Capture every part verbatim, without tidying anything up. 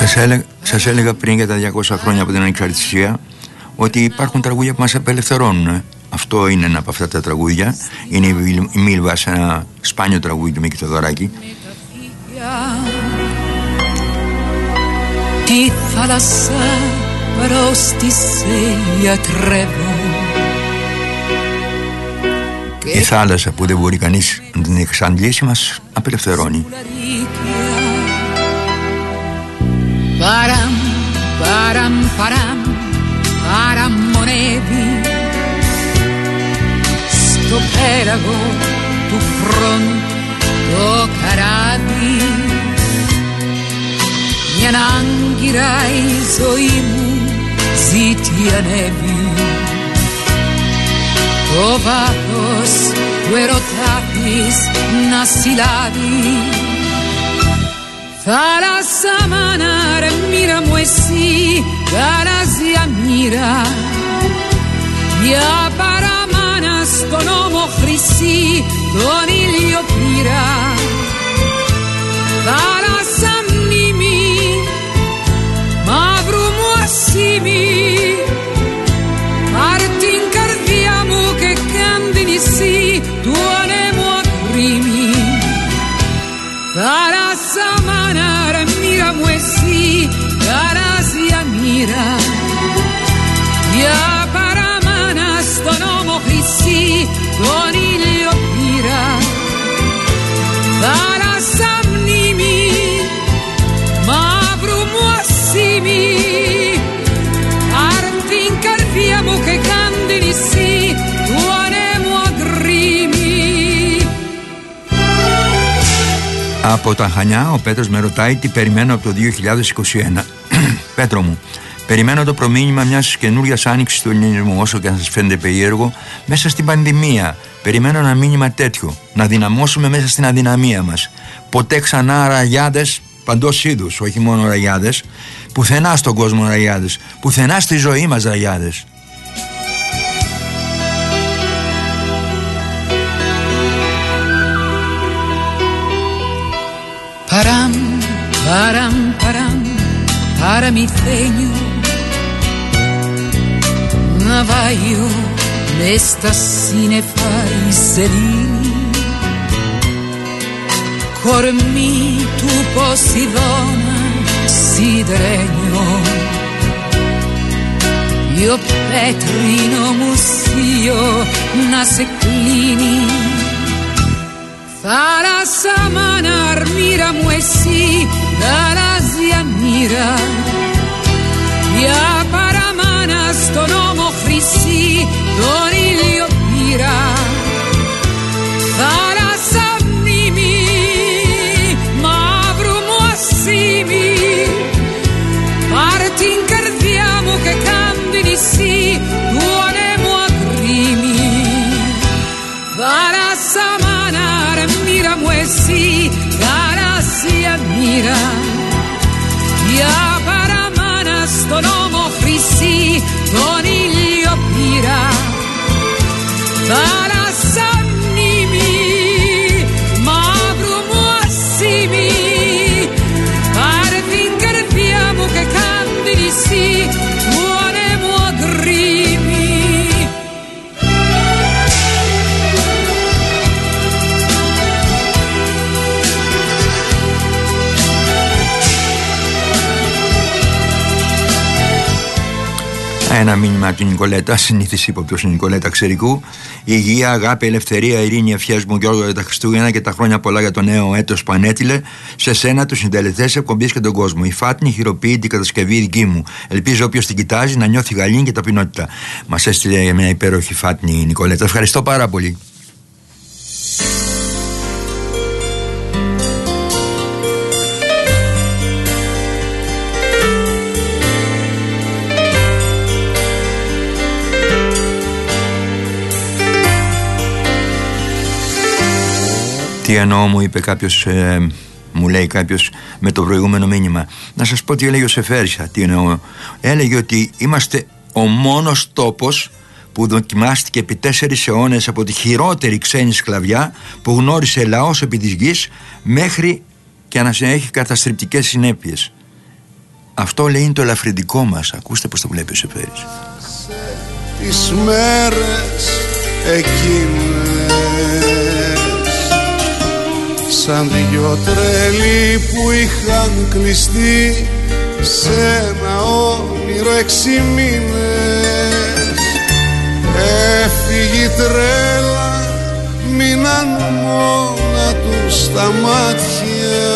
Σας έλεγα, σας έλεγα πριν για τα διακόσια χρόνια από την ανεξαρτησία ότι υπάρχουν τραγούδια που μας απελευθερώνουν. Αυτό είναι ένα από αυτά τα τραγούδια. Είναι η Μίλβα, σε ένα σπάνιο τραγούδι του Μίκη Θεοδωράκη. Τη θάλασσα πρόστισε γιατρεύω. Η θάλασσα που δεν μπορεί κανείς να την εξαντλήσει μας απελευθερώνει. Παραμ, παραμ, παραμ, παραμονεύει στο πέραγο του χρόνου το καράβι. Μια άγκυρα η ζωή μου ζητιανεύει. Το βάθος του ερωτά της να συλλάβει. Θάλασσα μάνα ρε μοίρα μου εσύ, γαλάζια μοίρα. Μια παραμάνα στον ώμο χρυσή, τον ήλιο πήρα. Θάλασσα μνήμη, μαύρου μου ασήμι. Πάρ' την καρδιά μου και κάν την νησί του ανέμου ακρίμη. Θάλασσα μάνα ρε μοίρα μου εσύ, γαλάζια μοίρα. Μια παραμάνα στον ώμο χρυσή, τον ήλιο πήρα. Θάλασσα μνήμη, μαύρου μου ασήμι. Πάρ' την καρδιά μου και κάν την νησί του ανέμου ακρίμη. Από τα Χανιά ο Πέτρος με ρωτάει τι περιμένω από το δύο χιλιάδες είκοσι ένα. Πέτρο μου, περιμένω το προμήνυμα μιας καινούριας άνοιξης του ελληνισμού, όσο και αν σας φαίνεται περίεργο, μέσα στην πανδημία. Περιμένω ένα μήνυμα τέτοιο, να δυναμώσουμε μέσα στην αδυναμία μας. Ποτέ ξανά ραγιάδες παντός είδους, όχι μόνο ραγιάδες. Πουθενά στον κόσμο ραγιάδες, πουθενά στη ζωή μας ραγιάδες. Παραμ, παραμ, παραμ, παραμυθένιο ναυάγιο μες στα σύννεφα η σελήνη. Κορμί του Ποσειδώνα σιδερένιο. Io πέτρινο μουσείο να σε κλείνει. Θάλασσα μάνα αρμύρα μου εσύ, γαλάζια μοίρα. Μια παραμάνα στον ώμο χρυσή, τον ήλιο πήρα. Θάλασσα μνήμη, μαύρου μου ασήμι. Πάρ' την καρδιά μου και κάν την νησί του ανέμου ακρίμη. Θάλασσα μάνα ρε μοίρα μου εσύ, γαλάζια μοίρα. Μια παραμάνα στον ώμο χρυσή, τον ήλιο πήρα. Θάλασσα μνήμη, μαύρου μου ασήμι. Πάρε την καρδιά μου και κάν την νησί του ανέμου ακρίμη. Ένα μήνυμα από την Νικολέτα, συνήθις ύποπτος η Νικολέτα Ξερικού. Υγεία, αγάπη, ελευθερία, ειρήνη, ευχές μου Γιώργο για τα Χριστούγεννα και τα χρόνια πολλά για το νέο έτος που ανέτειλε. Σε σένα, τους συντελετές εκπομπής και τον κόσμο. Η Φάτνη χειροποίητη την κατασκευή δική μου. Ελπίζω όποιος την κοιτάζει να νιώθει γαλήνη και ταπεινότητα. Μας έστειλε μια υπέροχη Φάτνη η Νικολέτα. Ευχαριστώ πάρα πολύ. Τι εννοώ, μου είπε κάποιος, ε, μου λέει κάποιος με το προηγούμενο μήνυμα. Να σας πω τι έλεγε ο Σεφέρισα. Τι εννοώ. Έλεγε ότι είμαστε ο μόνος τόπος που δοκιμάστηκε επί τέσσερις αιώνες από τη χειρότερη ξένη σκλαβιά που γνώρισε λαός επί της γης, μέχρι και να έχει καταστρεπτικές συνέπειες. Αυτό λέει είναι το ελαφρυντικό μας. Ακούστε πως το βλέπει ο Σεφέρης. Τις μέρες εκείνες σαν δυο τρέλοι που είχαν κλειστεί σε ένα όνειρο έξι μήνες. Έφυγε η τρέλα, μείναν μόνα τους τα μάτια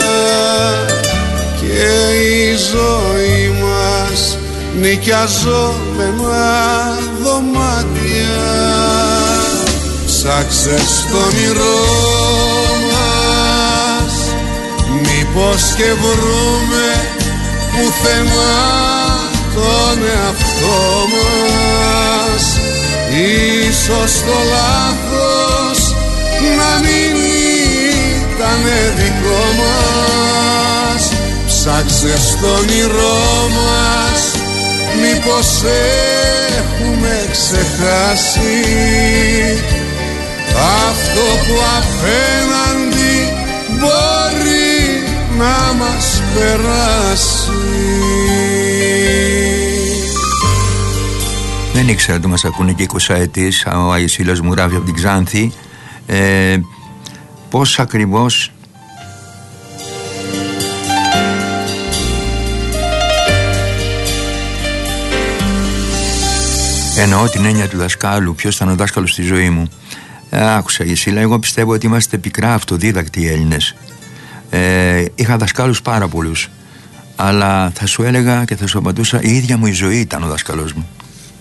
και η ζωή μας νοικιαζόμενα δωμάτια. Ψάξε στο όνειρό μας, μήπως και βρούμε πουθενά τον εαυτό μας. Ίσως το λάθος να μην ήτανε δικό μας. Ψάξε στο όνειρό μας, μήπως έχουμε ξεχάσει αυτό που απέναντι μπορεί να μας περάσει. Δεν ήξερα ότι μας ακούνε και εικοσαετής. Ο Αγισίλος μου γράφει από την Ξάνθη. ε, Πώς ακριβώς εννοώ την έννοια του δασκάλου. Ποιος ήταν ο δάσκαλος στη ζωή μου? ε, Άκουσα Αγισίλα, εγώ πιστεύω ότι είμαστε πικρά αυτοδίδακτοι οι Έλληνες. ε, Είχα δασκάλους πάρα πολλούς, αλλά θα σου έλεγα και θα σου απαντούσα, η ίδια μου η ζωή ήταν ο δάσκαλος μου.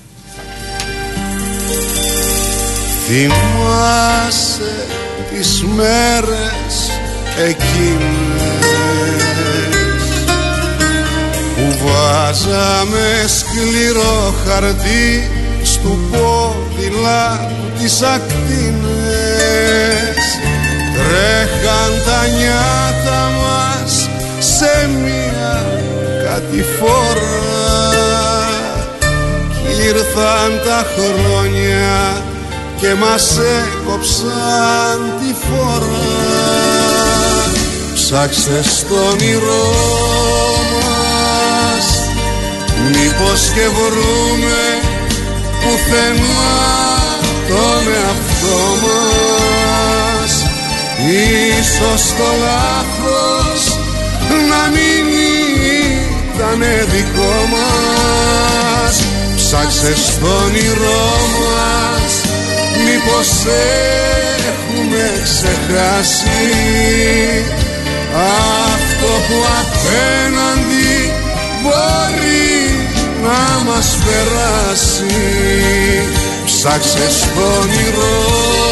Θυμάσαι τις μέρες εκείνες που βάζαμε σκληρό χαρτί στου ποδηλάτου τις ακτίνες. Τρέχαν τα νιάτα μας σε μία κατηφόρα κι ήρθαν τα χρόνια και μας έκοψαν τη φορά. Ψάξε στο όνειρό μας, μήπως και βρούμε πουθενά τον εαυτό μας. Ίσως το λάθος να μην ήτανε δικό μας. Ψάξε στο όνειρό μας, μήπως έχουμε ξεχάσει αυτό που απέναντι μπορεί να μας περάσει. Ψάξε στο όνειρό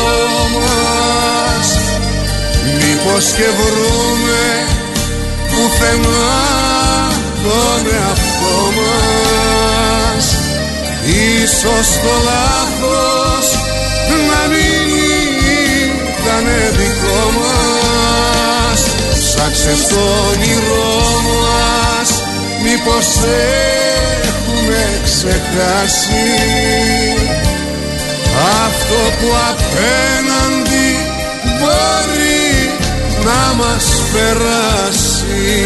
μας, μήπως και βρούμε πουθενά τον εαυτό μας. Ίσως το λάθος να μην ήτανε δικό μας. Ψάξε στο όνειρό μας, μήπως έχουμε ξεχάσει αυτό που απέναντι μπορεί να μας περάσει.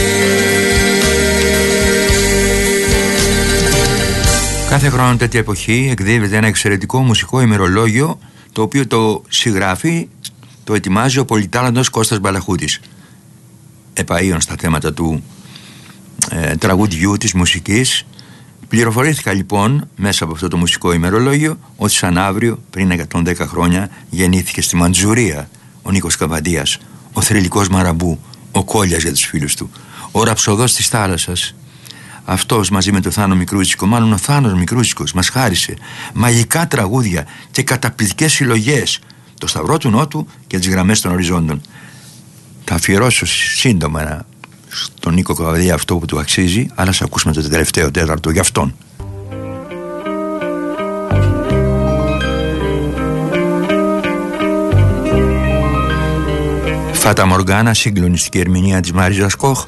Κάθε χρόνο τέτοια εποχή εκδίδεται ένα εξαιρετικό μουσικό ημερολόγιο, το οποίο το συγγράφει, το ετοιμάζει ο πολυτάλαντος Κώστας Μπαλαχούτης, επαΐων στα θέματα του ε, τραγουδιού, της μουσικής. Πληροφορήθηκα λοιπόν μέσα από αυτό το μουσικό ημερολόγιο ότι σαν αύριο πριν εκατόν δέκα χρόνια γεννήθηκε στη Μαντζουρία ο Νίκος Καβαντίας, ο θρυλικός Μαραμπού, ο Κόλλιας για τους φίλους του, ο ραψοδός της θάλασσας. Αυτός μαζί με τον Θάνο Μικρούτσικο, μάλλον ο Θάνος Μικρούτσικος, μας χάρισε μαγικά τραγούδια και καταπληκτικές συλλογές, το Σταυρό του Νότου και τις Γραμμές των Οριζόντων. Θα αφιερώσω σύντομα στον Νίκο Καβαντία αυτό που του αξίζει, αλλά ας ακούσουμε το τελευταίο τέταρτο για αυτόν. Φάτα Μοργάνα, συγκλονιστική ερμηνεία της Μάριζας Κοχ.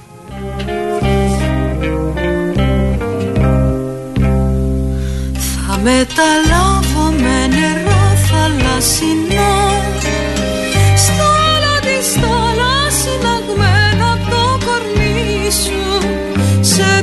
Θα μεταλάβω με νερό θαλασσινό στο όλα της θάλασσι ναγμένα απ' το κορμί σου, σε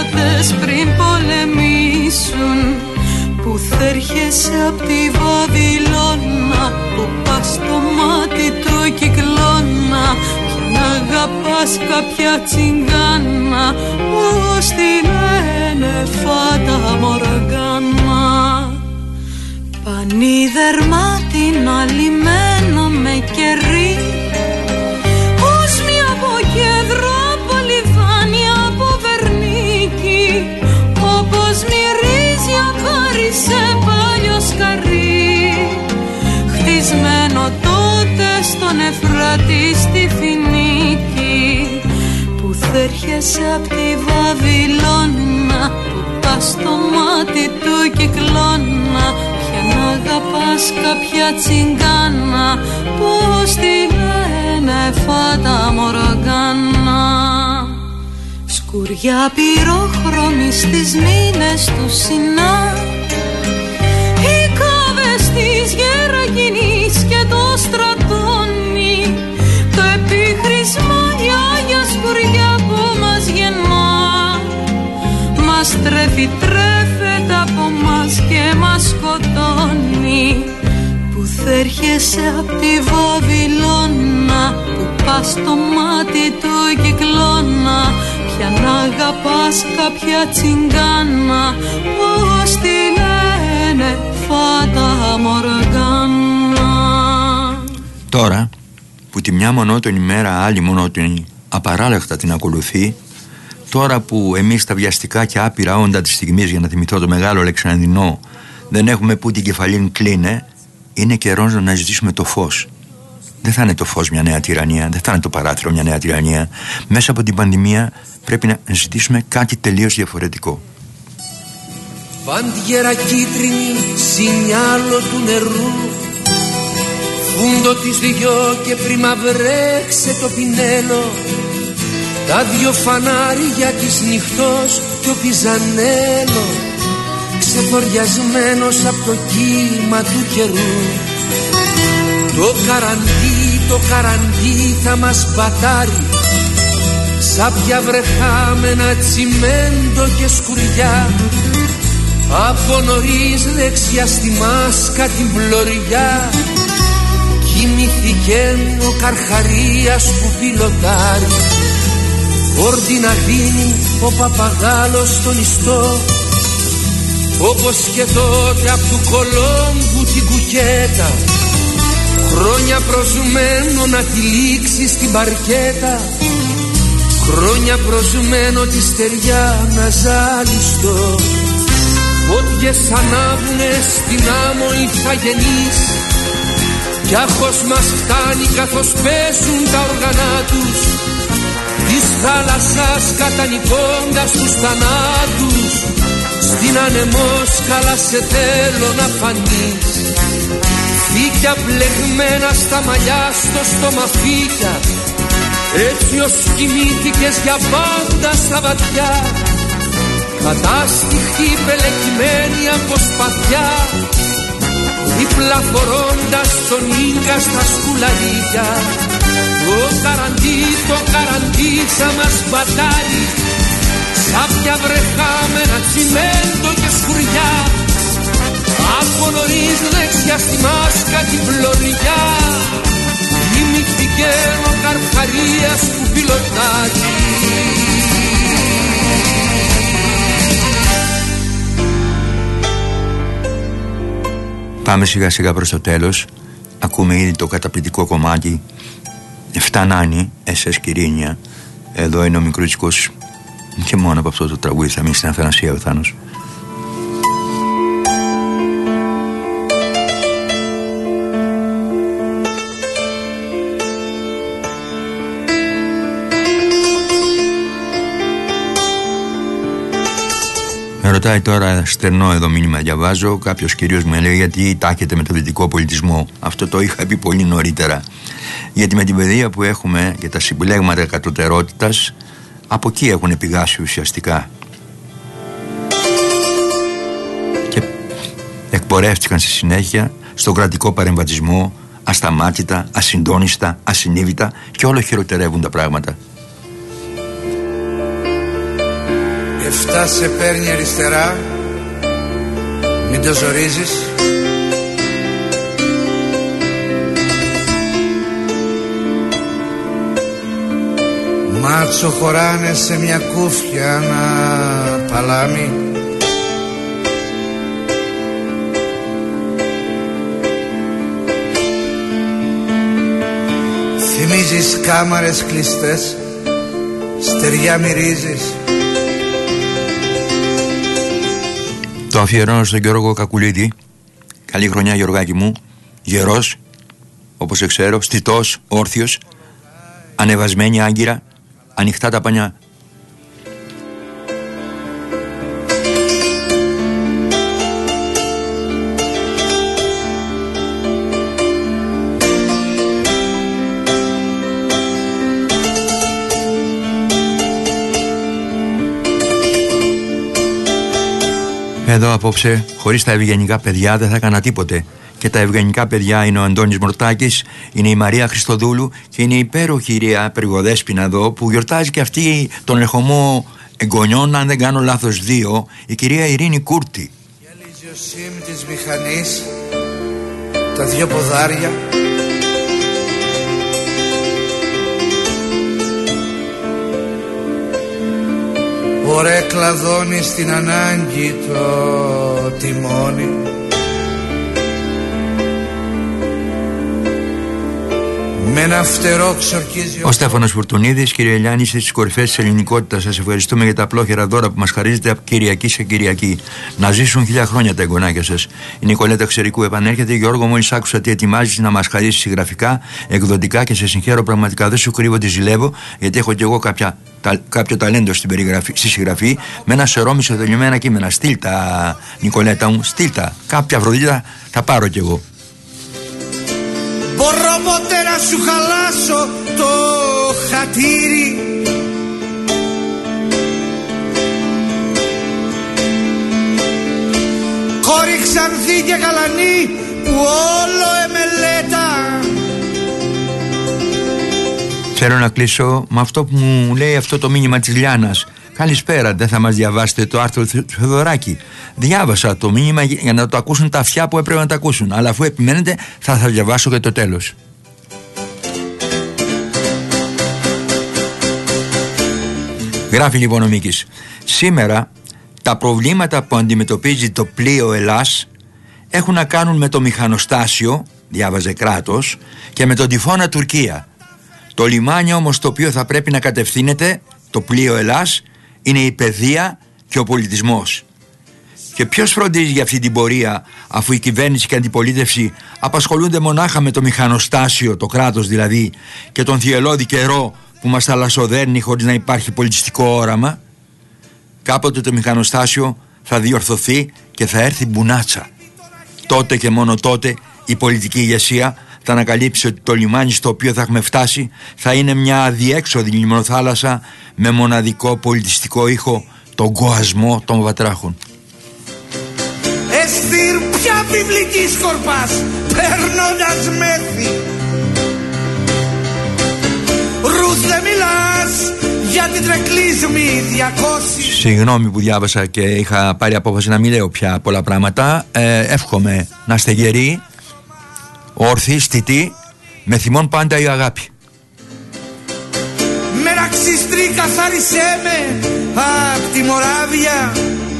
στρατιώτες πριν πολεμήσουν, που θα έρχεσαι απ' τη Βαβυλώνα, που πας στο μάτι του κυκλώνα, και να αγαπάς κάποια τσιγκάνα, πως τη λένε Φάτα Μοργάνα. Πανίδερμα την αλυμένο με κερί, όσμη από κέντρο, από λιβάνι, από Βερνίκη, όπως μυρίζει απάρι σε παλιό σκαρί, χτισμένο τότε στον Εφράτη στη Φινίκη, που θα έρχεσαι απ' τη Βαβυλώνα, που πας στο μάτι του κυκλώνα, πια να αγαπάς κάποια τσιγκάνα, πως τη λένε Φάτα Μοργάνα. Σκουριά πυρόχρωμη στις μήνες του Σινά, οι κάβες της Γερακινής και το στρατώνει, το επίχρησμα η Άγια Σκουριά που μας γεννά, μας τρέφει, τρέφεται από μας και μας σκοτώνει, που θα έρχεσαι απ' τη Βαβυλώνα, που πας στο μάτι του κυκλώνα, πια να αγαπάς κάποια τσιγκάνα, πως τη λένε Φάτα Μοργάνα. Τώρα που τη μια μονότονη μέρα άλλη μονότονη απαράλλαχτα την ακολουθεί, τώρα που εμείς τα βιαστικά και άπειρα όντα της στιγμής, για να θυμηθώ το μεγάλο Αλεξανδρινό, δεν έχουμε που την κεφαλήν κλείνε, είναι καιρός να ζητήσουμε το φως. Δεν θα είναι το φως μια νέα τυραννία, δεν θα είναι το παράθυρο μια νέα τυραννία. Μέσα από την πανδημία πρέπει να ζητήσουμε κάτι τελείως διαφορετικό. Πάντιερα κίτρινη, σινιάλο του νερού, φούντο της δυο και πριν βρέξε το πινέλο, τα δυο φανάρια της νυχτός και ο Πιζανέλο, ξεφοριασμένος από το κύμα του καιρού. Το καραντί, το καραντί θα μας μπατάρει, σάπια βρεχάμενα, τσιμέντο και σκουριά, από νωρίς δεξιά στη μάσκα την πλωριά, κοιμηθήκεν ο Καρχαρίας που πιλωτάρει, όρτι να δίνει ο παπαγάλος στον ιστό, όπως και τότε απ' του Κολόμπου την κουκέτα, χρόνια προσμένο να τη λήξει στην παρκέτα, χρόνια προσμένο τη στεριά να ζάλιστο. Φώτιες ανάβουνε στην άμμο οι θαγενείς, κι άχος μας φτάνει καθώς πέσουν τα όργανα τους, της θάλασσας κατανικώντας τους θανάτους, στην ανεμόσκαλα σε θέλω να φανείς. Φύκια πλεγμένα στα μαλλιά, στο στόμα φύκια, έτσι ως κοιμήθηκες για πάντα στα βαθιά, κατάστοιχη πελεκυμένη από σπαθιά, δίπλα φορώντας τον Ίγκα στα σκουλαρίκια. Το καραντί, το καραντί θα μας μπατάρει, σάπια βρεχάμενα, τσιμέντο και σκουριά, από νωρίς δεξιά στη μάσκα την πλωριά, κοιμήθηκε ο Καρχαρίας που πιλωτάρει. Πάμε σιγά σιγά προς το τέλος. Ακούμε ήδη το καταπληκτικό κομμάτι Φτανάνι, ες ες Κυρίνια. Εδώ είναι ο Μικρούτσικος και μόνο από αυτό το τραγούδι θα μείνει στην Αθανασία ο Θάνος. Με ρωτάει τώρα, στερνό εδώ μήνυμα διαβάζω, κάποιος κύριος μου λέει γιατί τάχεται με το δυτικό πολιτισμό. Αυτό το είχα πει πολύ νωρίτερα. Γιατί με την παιδεία που έχουμε και τα συμπλέγματα κατωτερότητας, από εκεί έχουν πηγάσει ουσιαστικά. Και εκπορεύτηκαν στη συνέχεια στον κρατικό παρεμβατισμό, ασταμάτητα, ασυντόνιστα, ασυνείδητα, και όλο χειροτερεύουν τα πράγματα. λεφτά σε παίρνει αριστερά, μην το ζορίζεις. Μάτσο χωράνε σε μια κούφια ένα παλάμι. Θυμίζεις κάμαρες κλειστές, στεριά μυρίζεις. Το αφιερώνω στον Γιώργο Κακουλίδη. Καλή χρονιά Γιωργάκη μου. Γερός, όπως σε ξέρω, στιτός, όρθιος, ανεβασμένη άγκυρα, ανοιχτά τα πανιά. Εδώ απόψε, χωρίς τα ευγενικά παιδιά δεν θα έκανα τίποτε. Και τα ευγενικά παιδιά είναι ο Αντώνης Μορτάκης, είναι η Μαρία Χριστοδούλου και είναι η υπέροχη κυρία Περιγοδέσποινα εδώ που γιορτάζει και αυτή τον ερχομό εγγονιών, αν δεν κάνω λάθος δύο, η κυρία Ειρήνη Κούρτη. Γυαλίζει ο σίμ της μηχανής, τα δυο ποδάρια. Ωραία κλαδώνει στην ανάγκη το τιμόνι. Με ένα φτερό ξορκίζει ο... Ο Στέφανος Φουρτουνίδης, κύριε Ελιάνη, είστε στις κορυφές της ελληνικότητας. Σας ευχαριστούμε για τα απλόχερα δώρα που μας χαρίζετε από Κυριακή σε Κυριακή. Να ζήσουν χίλια χρόνια τα εγγονάκια σας. Η Νικολέτα Ξερικού επανέρχεται. Γιώργο, μόλις άκουσα τι ετοιμάζεις να μας χαρίσεις συγγραφικά, εκδοτικά και σε συγχαίρω πραγματικά. Δεν σου κρύβω, τη ζηλεύω, γιατί έχω κι εγώ κάποια, τα, κάποιο ταλέντο στην περιγραφή, στη συγγραφή, με ένα σωρό μισοτελειωμένα κείμενα. Στείλτα, Νικολέτα μου, στείλτα. Κάποια Αφροδίτα θα πάρω κι εγώ. Μπορώ ποτέ να σου χαλάσω το χατήρι. Κόρη ξανθή και γαλανή που όλο εμελέτα. Θέλω να κλείσω με αυτό που μου λέει αυτό το μήνυμα της Λιάννας. Καλησπέρα, δεν θα μας διαβάσετε το άρθρο του Θεοδωράκη? Διάβασα το μήνυμα για να το ακούσουν τα αυτιά που έπρεπε να το ακούσουν. Αλλά αφού επιμένετε θα θα διαβάσω και το τέλος. Γράφει λοιπόν ο Μίκης. Σήμερα τα προβλήματα που αντιμετωπίζει το πλοίο Ελλάς έχουν να κάνουν με το μηχανοστάσιο, διάβαζε κράτος, και με τον τυφώνα Τουρκία. Το λιμάνι όμως το οποίο θα πρέπει να κατευθύνεται το πλοίο Ελλάς είναι η παιδεία και ο πολιτισμός. Και ποιος φροντίζει για αυτή την πορεία, αφού η κυβέρνηση και η αντιπολίτευση απασχολούνται μονάχα με το μηχανοστάσιο, το κράτος δηλαδή, και τον θυελλώδη καιρό που μας θαλασσοδέρνει χωρίς να υπάρχει πολιτιστικό όραμα? Κάποτε το μηχανοστάσιο θα διορθωθεί και θα έρθει μπουνάτσα. Τότε και μόνο τότε η πολιτική ηγεσία θα ανακαλύψει ότι το λιμάνι στο οποίο θα έχουμε φτάσει θα είναι μια αδιέξοδη λιμνοθάλασσα με μοναδικό πολιτιστικό ήχο, τον κοασμό των βατράχων. Εστίρ πια βιβλική σκορπάς παίρνοντας μέθη. Ρούς δεν μιλάς γιατί τρεκλίζμοι διακόσι. Συγγνώμη που διάβασα και είχα πάρει απόφαση να μην λέω πια πολλά πράγματα. ε, Εύχομαι να είστε γεροί, όρθιοι, στιτοί, με θυμόν πάντα η αγάπη. Μεραξιστρή καθάρισέ με απ' τη Μοράβια.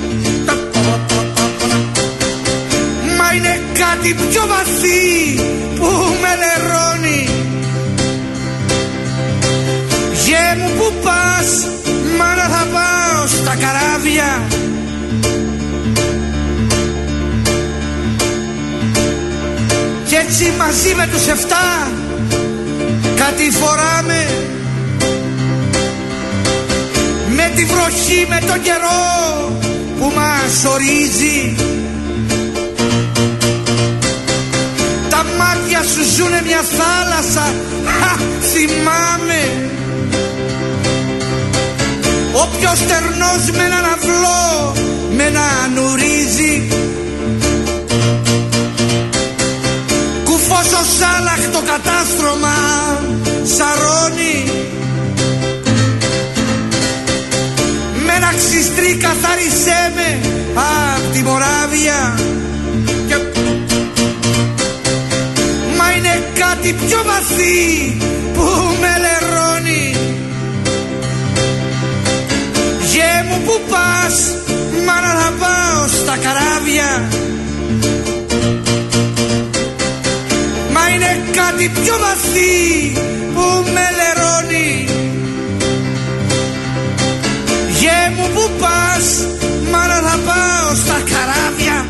Μα είναι κάτι πιο βαθύ που με λερώνει. Γε μου που πας, μάνα θα πάω στα καράβια. Κι έτσι μαζί με τους εφτά κάτι φοράμε. Με τη βροχή, με τον καιρό που μας ορίζει. Τα μάτια σου ζουνε μια θάλασσα, χα, θυμάμαι. Όποιος στερνός με έναν αυλό, με έναν ουρίζει. Κουφός ο Σάλαχ το κατάστρωμα σαρώνει. Με ένα ξυστή Μαέστρη καθάρισέ με απ' τη Μοράβια. Και... μα είναι κάτι πιο βαθύ που με λερώνει. Γε μου που πας, μάνα θα πάω στα καράβια. Μα είναι κάτι πιο βαθύ που με λερώνει. Γε μου που πας, μάνα θα πάω στα καράβια.